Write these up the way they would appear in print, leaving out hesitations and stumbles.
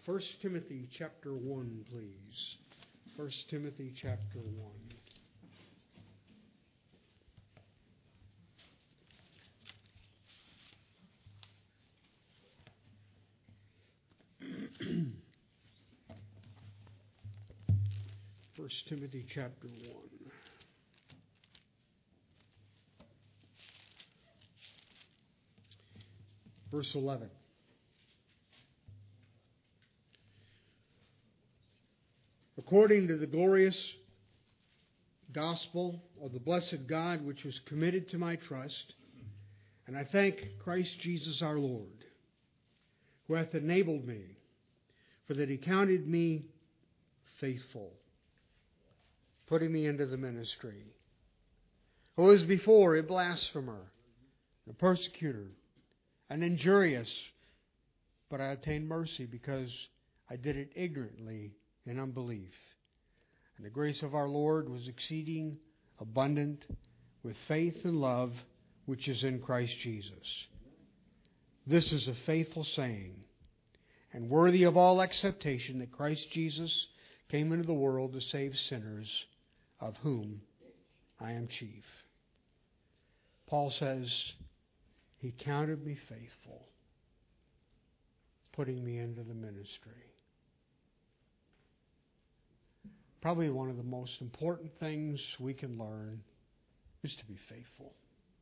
1 Timothy chapter 1, please. 1 Timothy chapter 1. 1 Timothy chapter 1. Verse 11. According to the glorious gospel of the blessed God, which was committed to my trust, and I thank Christ Jesus our Lord, who hath enabled me, for that He counted me faithful, putting me into the ministry, who was before a blasphemer, a persecutor, an injurious, but I obtained mercy because I did it ignorantly in unbelief. And the grace of our Lord was exceeding abundant with faith and love which is in Christ Jesus. This is a faithful saying, and worthy of all acceptation, that Christ Jesus came into the world to save sinners, of whom I am chief. Paul says, He counted me faithful, putting me into the ministry. Probably one of the most important things we can learn is to be faithful.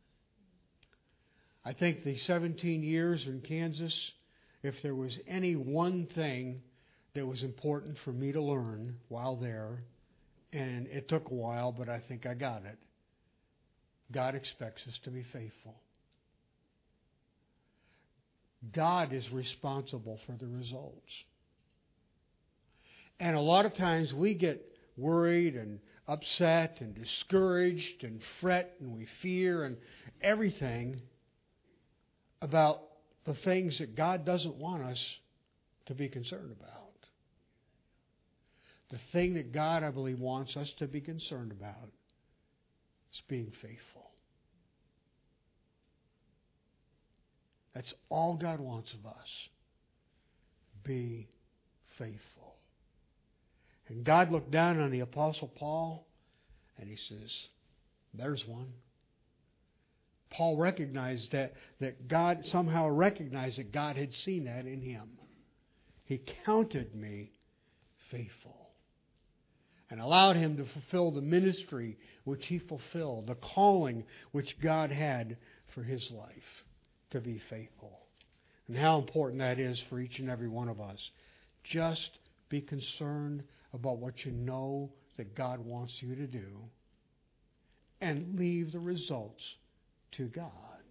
I think the 17 years in Kansas, if there was any one thing that was important for me to learn while there, and it took a while, but I think I got it, God expects us to be faithful. God is responsible for the results. And a lot of times we get worried and upset and discouraged and fret and we fear and everything about the things that God doesn't want us to be concerned about. The thing that God, I believe, wants us to be concerned about is being faithful. That's all God wants of us. Be faithful. And God looked down on the Apostle Paul and He says, there's one. Paul recognized that God somehow recognized that God had seen that in him. He counted me faithful and allowed him to fulfill the ministry which he fulfilled, the calling which God had for his life, to be faithful. And how important that is for each and every one of us. Just be concerned about what you know that God wants you to do and leave the results to God.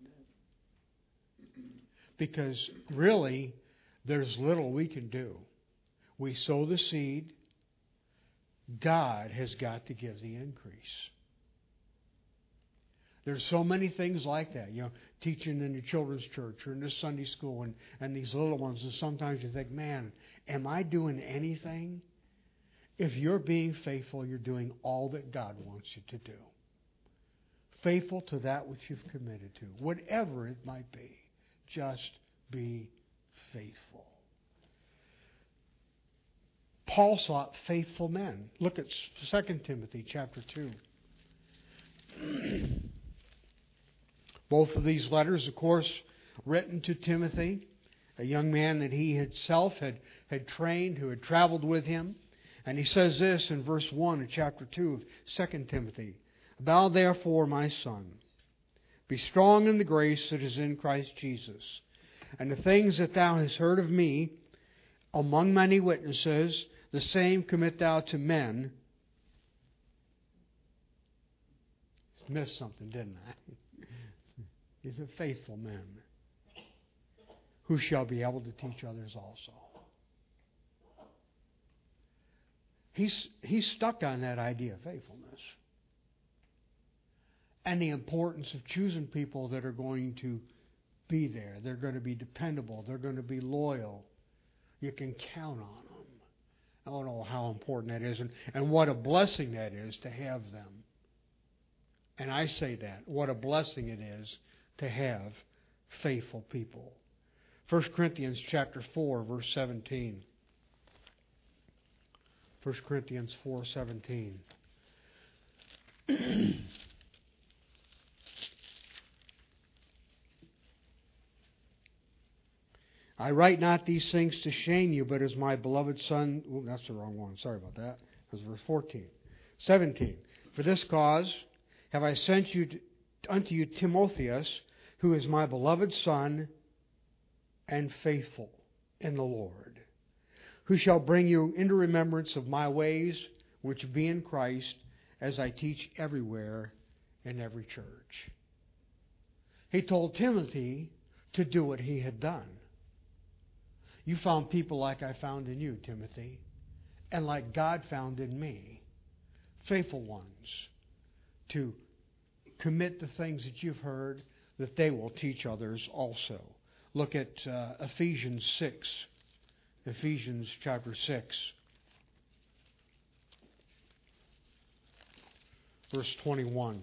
Because really, there's little we can do. We sow the seed. God has got to give the increase. There's so many things like that. Teaching in the children's church or in the Sunday school and these little ones. And sometimes you think, man, am I doing anything? If you're being faithful, you're doing all that God wants you to do. Faithful to that which you've committed to. Whatever it might be. Just be faithful. Paul sought faithful men. Look at 2 Timothy chapter 2. Both of these letters, of course, written to Timothy, a young man that he himself had trained, who had traveled with him. And he says this in verse 1 of chapter 2 of 2 Timothy. Thou therefore, my son, be strong in the grace that is in Christ Jesus. And the things that thou hast heard of me among many witnesses, the same commit thou to men. Missed something, didn't I? He's a faithful man who shall be able to teach others also. He's stuck on that idea of faithfulness. And the importance of choosing people that are going to be there. They're going to be dependable. They're going to be loyal. You can count on them. I don't know how important that is and what a blessing that is to have them. And I say that. What a blessing it is to have faithful people. 1 Corinthians chapter 4, verse 17. 1 Corinthians 4:17. I write not these things to shame you, but as my beloved son... Oh, that's the wrong one. Sorry about that. That's verse 14. 17. For this cause have I sent unto you Timotheus, who is my beloved son and faithful in the Lord, who shall bring you into remembrance of my ways which be in Christ, as I teach everywhere in every church. He told Timothy to do what he had done. You found people like I found in you, Timothy, and like God found in me, faithful ones, to commit the things that you've heard, that they will teach others also. Look at Ephesians 6. Ephesians chapter 6. Verse 21.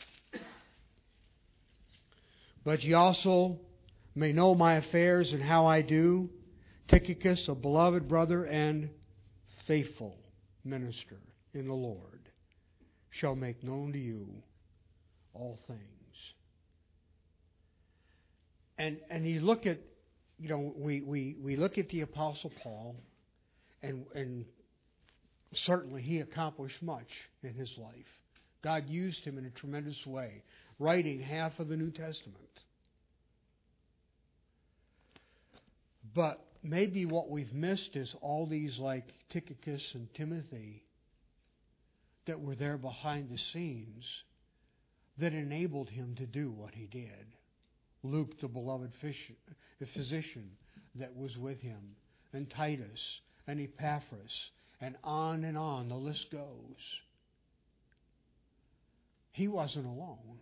But ye also may know my affairs and how I do. Tychicus, a beloved brother and faithful minister in the Lord, shall make known to you all things. And you look at, we look at the Apostle Paul, and certainly he accomplished much in his life. God used him in a tremendous way, writing half of the New Testament. But maybe what we've missed is all these like Tychicus and Timothy that were there behind the scenes that enabled him to do what he did. Luke, the beloved physician that was with him, and Titus, and Epaphras, and on the list goes. He wasn't alone.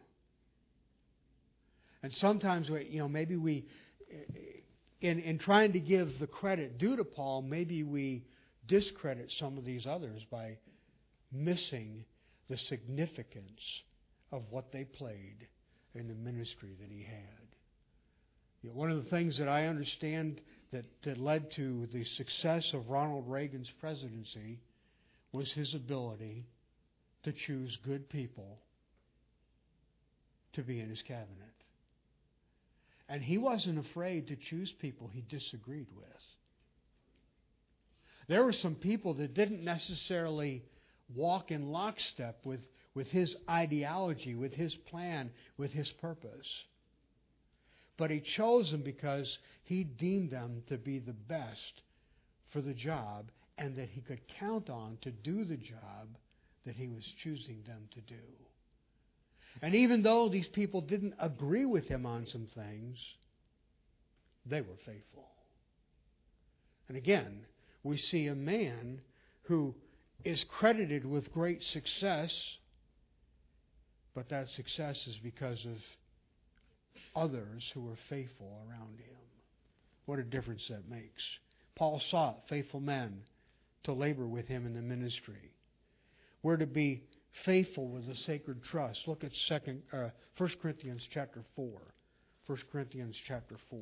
And sometimes, maybe we, in trying to give the credit due to Paul, maybe we discredit some of these others by missing the significance of what they played in the ministry that he had. One of the things that I understand that led to the success of Ronald Reagan's presidency was his ability to choose good people to be in his cabinet. And he wasn't afraid to choose people he disagreed with. There were some people that didn't necessarily walk in lockstep with his ideology, with his plan, with his purpose. But he chose them because he deemed them to be the best for the job, and that he could count on to do the job that he was choosing them to do. And even though these people didn't agree with him on some things, they were faithful. And again, we see a man who is credited with great success, but that success is because of others who were faithful around him. What a difference that makes. Paul sought faithful men to labor with him in the ministry. We're to be faithful with a sacred trust. Look at 1 Corinthians chapter 4. 1 Corinthians chapter 4.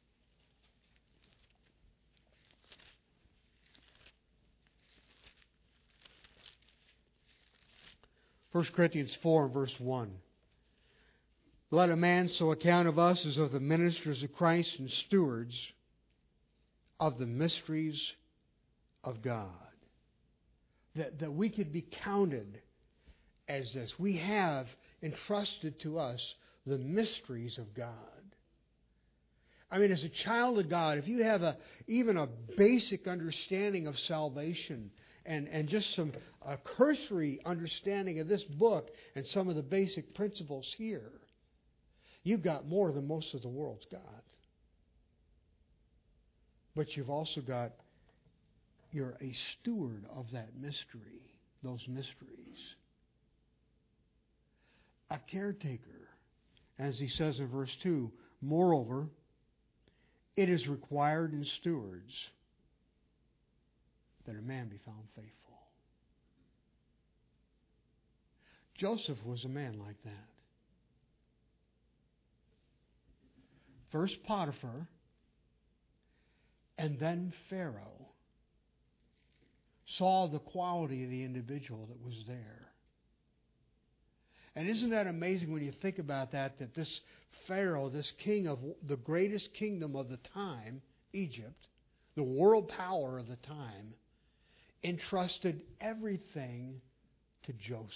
1 Corinthians 4 verse 1. Let a man so account of us as of the ministers of Christ and stewards of the mysteries of God. That we could be counted as this. We have entrusted to us the mysteries of God. I mean, as a child of God, if you have even a basic understanding of salvation and just a cursory understanding of this book and some of the basic principles here, you've got more than most of the world's got. But you've also got, you're a steward of that mystery, those mysteries. A caretaker, as he says in verse 2, moreover, it is required in stewards that a man be found faithful. Joseph was a man like that. First Potiphar, and then Pharaoh saw the quality of the individual that was there. And isn't that amazing when you think about that this Pharaoh, this king of the greatest kingdom of the time, Egypt, the world power of the time, entrusted everything to Joseph.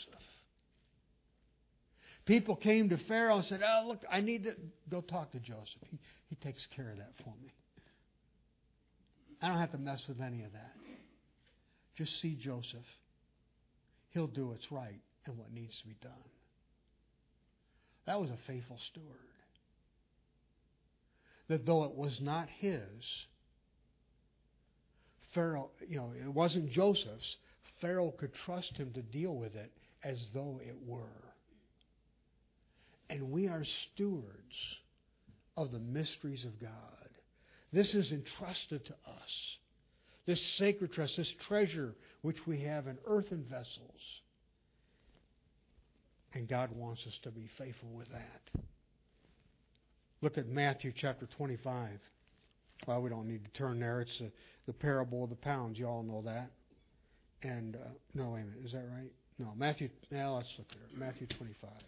People came to Pharaoh and said, "Oh, look, I need to go talk to Joseph. He takes care of that for me. I don't have to mess with any of that. Just see Joseph. He'll do what's right and what needs to be done." That was a faithful steward. That though it was not his, Pharaoh, it wasn't Joseph's, Pharaoh could trust him to deal with it as though it were. And we are stewards of the mysteries of God. This is entrusted to us. This sacred trust, this treasure which we have in earthen vessels. And God wants us to be faithful with that. Look at Matthew chapter 25. Well, we don't need to turn there. It's the parable of the pounds. You all know that. And, no, wait a minute. Is that right? No, let's look there. Matthew 25. I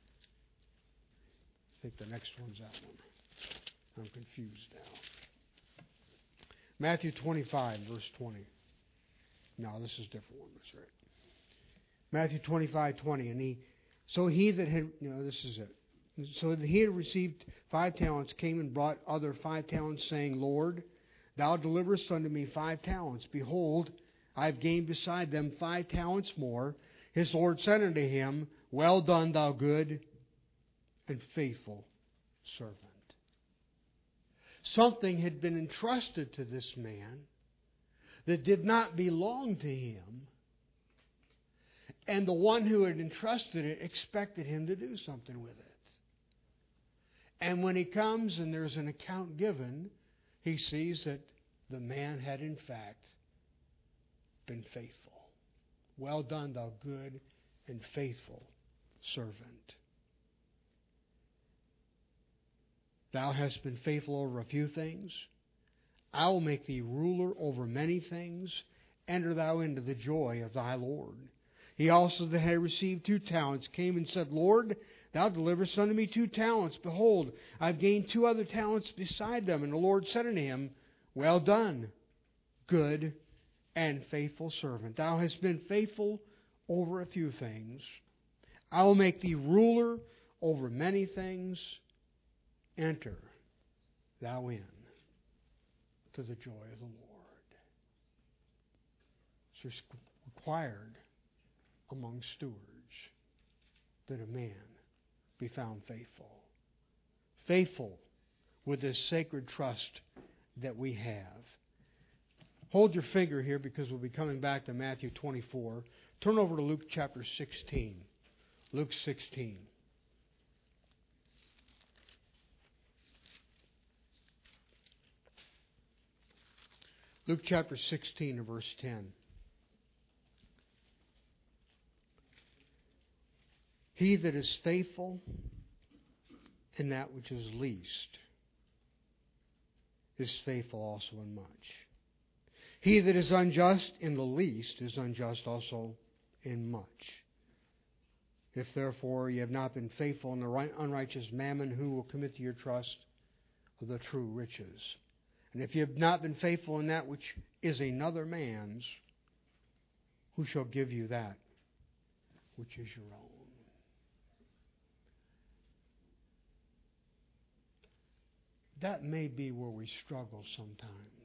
think the next one's that one. I'm confused now. Matthew 25, verse 20. No, this is a different one. That's right. Matthew 25, 20. And so he that had received 5 talents came and brought other 5 talents, saying, Lord, thou deliverest unto me 5 talents. Behold, I have gained beside them 5 talents more. His Lord said unto him, Well done, thou good and faithful servant. Something had been entrusted to this man that did not belong to him. And the one who had entrusted it expected him to do something with it. And when he comes and there's an account given, he sees that the man had in fact been faithful. Well done, thou good and faithful servant. Thou hast been faithful over a few things. I will make thee ruler over many things. Enter thou into the joy of thy Lord. He also that had received 2 talents came and said, Lord, thou deliverest unto me 2 talents. Behold, I have gained 2 other talents beside them. And the Lord said unto him, Well done, good and faithful servant. Thou hast been faithful over a few things. I will make thee ruler over many things. Enter thou in to the joy of the Lord. It's required among stewards that a man be found faithful. Faithful with this sacred trust that we have. Hold your finger here because we'll be coming back to Matthew 24. Turn over to Luke chapter 16. Luke 16. Luke chapter 16 and verse 10. He that is faithful in that which is least is faithful also in much. He that is unjust in the least is unjust also in much. If therefore ye have not been faithful in the unrighteous mammon, who will commit to your trust of the true riches? And if ye have not been faithful in that which is another man's, who shall give you that which is your own? That may be where we struggle sometimes.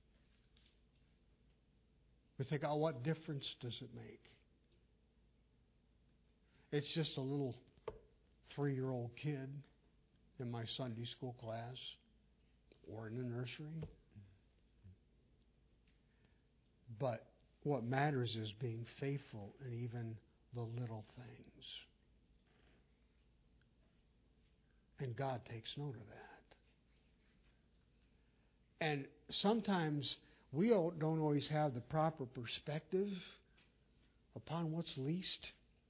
We think, oh, what difference does it make? It's just a little 3-year-old kid in my Sunday school class or in the nursery. But what matters is being faithful in even the little things. And God takes note of that. And sometimes we don't always have the proper perspective upon what's least.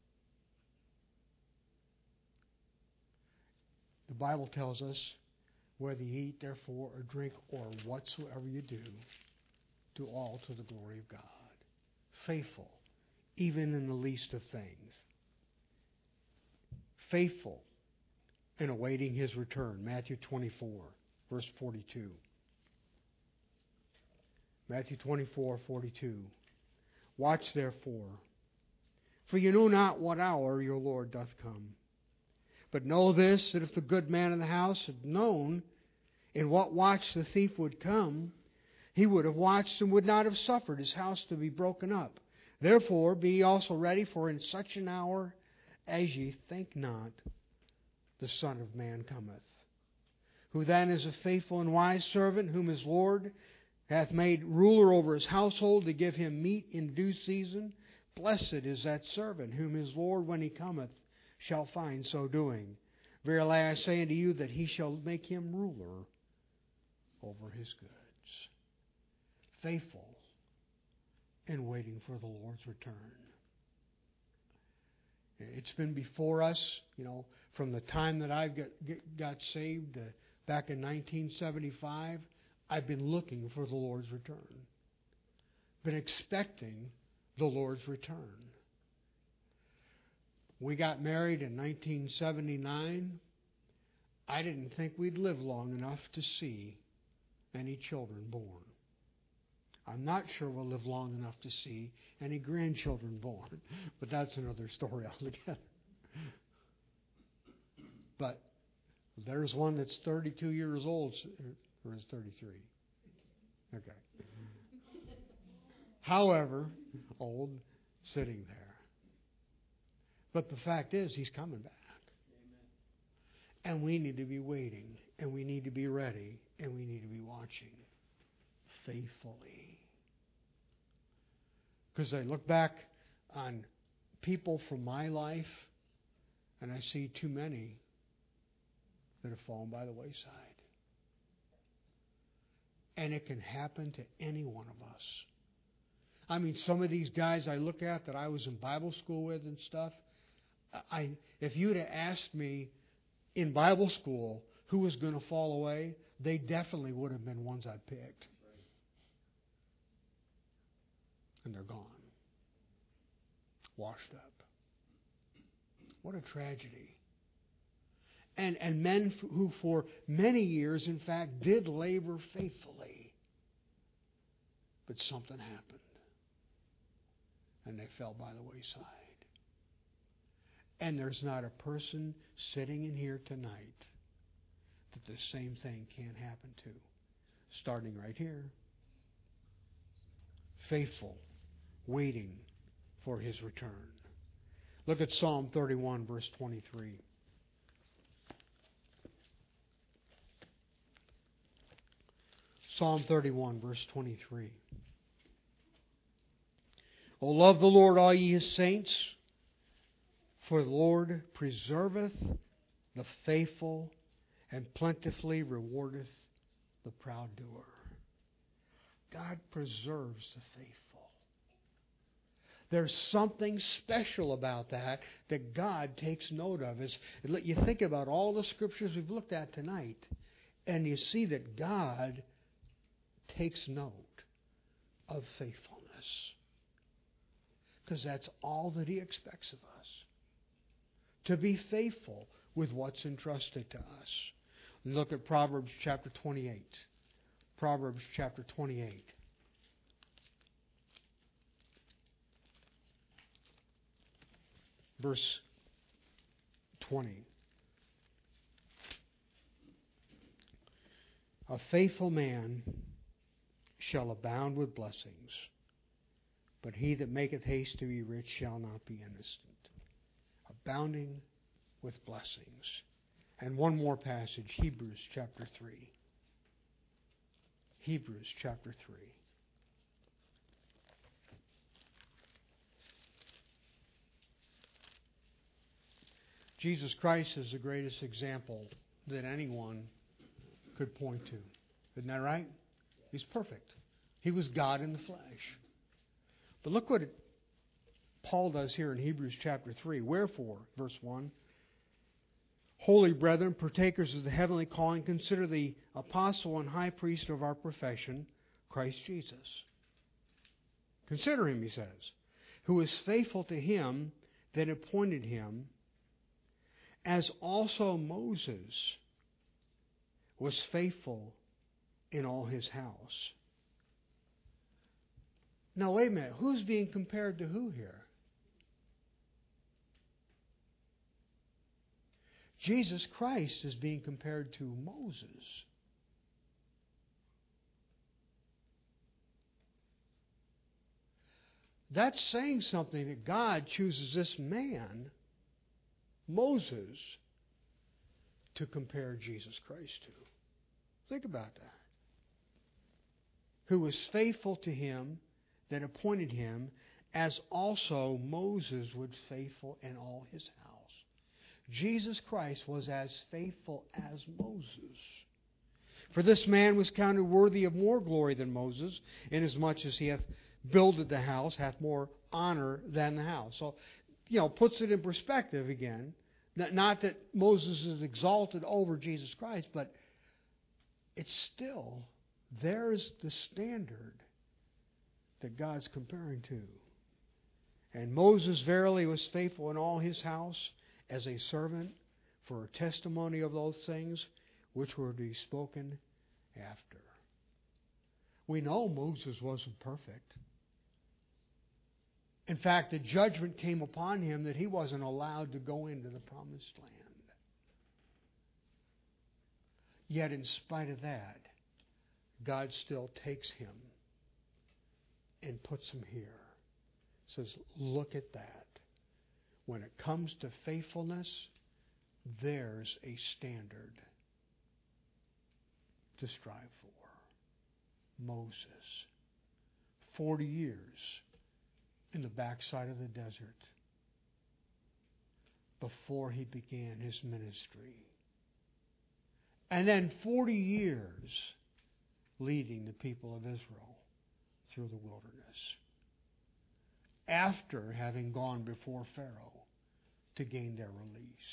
The Bible tells us, whether you eat, therefore, or drink, or whatsoever you do all to the glory of God. faithful, even in the least of things. Faithful in awaiting His return. Matthew 24, verse 42. Matthew 24:42. Watch therefore, for you know not what hour your Lord doth come. But know this, that if the good man in the house had known in what watch the thief would come, he would have watched and would not have suffered his house to be broken up. Therefore be ye also ready, for in such an hour as ye think not, the Son of Man cometh. Who then is a faithful and wise servant, whom his Lord hath made ruler over his household, to give him meat in due season? Blessed is that servant, whom his Lord, when he cometh, shall find so doing. Verily I say unto you, that he shall make him ruler over his goods. Faithful in waiting for the Lord's return. It's been before us, from the time that I got saved back in 1975. I've been looking for the Lord's return. Been expecting the Lord's return. We got married in 1979. I didn't think we'd live long enough to see any children born. I'm not sure we'll live long enough to see any grandchildren born, but that's another story altogether. But there's one that's 32 years old, or is 33? Okay. However, old, sitting there. But the fact is, He's coming back. Amen. And we need to be waiting, and we need to be ready, and we need to be watching faithfully. Because I look back on people from my life, and I see too many that have fallen by the wayside. And it can happen to any one of us. I mean, some of these guys I look at that I was in Bible school with and stuff, if you'd have asked me in Bible school who was going to fall away, they definitely would have been ones I picked. And they're gone. Washed up. What a tragedy. And men who for many years, in fact, did labor faithfully. But something happened. And they fell by the wayside. And there's not a person sitting in here tonight that the same thing can't happen to. Starting right here. Faithful, waiting for His return. Look at Psalm 31, verse 23. Psalm 31, verse 23. O love the Lord, all ye His saints, for the Lord preserveth the faithful, and plentifully rewardeth the proud doer. God preserves the faithful. There's something special about that God takes note of. You think about all the scriptures we've looked at tonight, and you see that God takes note of faithfulness. Because that's all that He expects of us. To be faithful with what's entrusted to us. Look at Proverbs chapter 28. Proverbs chapter 28. Verse 20. A faithful man shall abound with blessings, but he that maketh haste to be rich shall not be innocent. Abounding with blessings. And one more passage, Hebrews chapter 3. Hebrews chapter 3. Jesus Christ is the greatest example that anyone could point to. Isn't that right? He's perfect. He was God in the flesh. But look what Paul does here in Hebrews chapter 3. Wherefore, verse 1, Holy brethren, partakers of the heavenly calling, consider the apostle and high priest of our profession, Christ Jesus. Consider him, he says, who is faithful to him that appointed him, as also Moses was faithful in all his house. Now, wait a minute. Who's being compared to who here? Jesus Christ is being compared to Moses. That's saying something, that God chooses this man, Moses, to compare Jesus Christ to. Think about that. Who was faithful to him that appointed him, as also Moses was faithful in all his house. Jesus Christ was as faithful as Moses. For this man was counted worthy of more glory than Moses, inasmuch as he hath builded the house, hath more honor than the house. So, puts it in perspective again. Not that Moses is exalted over Jesus Christ, but it's still, there's the standard that God's comparing to. And Moses verily was faithful in all his house as a servant for a testimony of those things which were to be spoken after. We know Moses wasn't perfect. In fact, the judgment came upon him that he wasn't allowed to go into the promised land. Yet in spite of that, God still takes him and puts him here. Says, look at that. When it comes to faithfulness, there's a standard to strive for. Moses, 40 years in the backside of the desert before he began his ministry. And then 40 years leading the people of Israel through the wilderness, after having gone before Pharaoh to gain their release.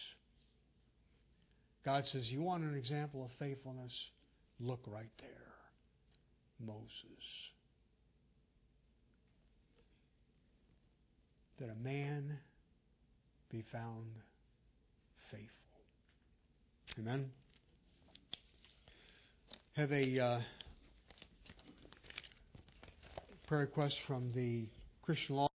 God says, you want an example of faithfulness? Look right there. Moses. That a man be found faithful. Amen? Have a prayer request from the Christian Law